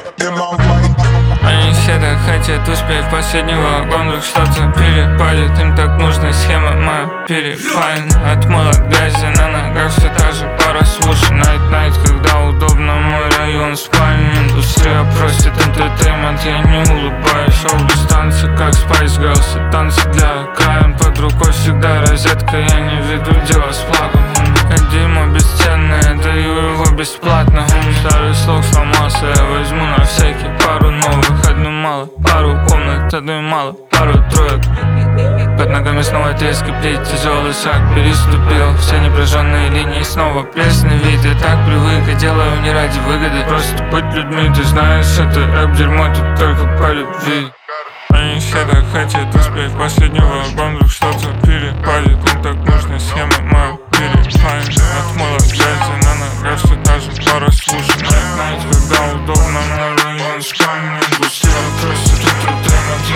Они все так хотят успеть в последний вагон, вдруг что-то перепадет. Им так нужна схема моя перефайн. Отмыла грязи на ногах, все та же пара. Слушай, найт, когда удобно, мой район спальни. Индустрия просит энтертеймент, я не улыбаюсь. Шоу-дистанции, как Spice Girls, и танцы для окраин. Под рукой всегда розетка, я не веду дела с флагом. Как дерьмо бесценное, даю его бесплатно. Старый слог сломался, я возьму на всякий пару новых. Одну мало, пару комнат, одной мало, пару троек. Под ногами снова трески, плеть, тяжелый шаг переступил. Все непрожженные линии, снова пресный вид. Я так привык, я делаю не ради выгоды, просто быть людьми. Ты знаешь, это рэп-дерьмо, тут только по любви. Они все так хотят успеть в последний вагон, вдруг что-то перепадет. Им так нужна схема моя перефайн. Отмыла грязи на ногах, все та же пара. Слушай, найт, когда удобно, мой район спальни. Индустрия просит энтертеймент,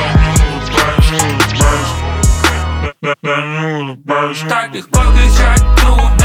я не улыбаюсь. Так легко кричать,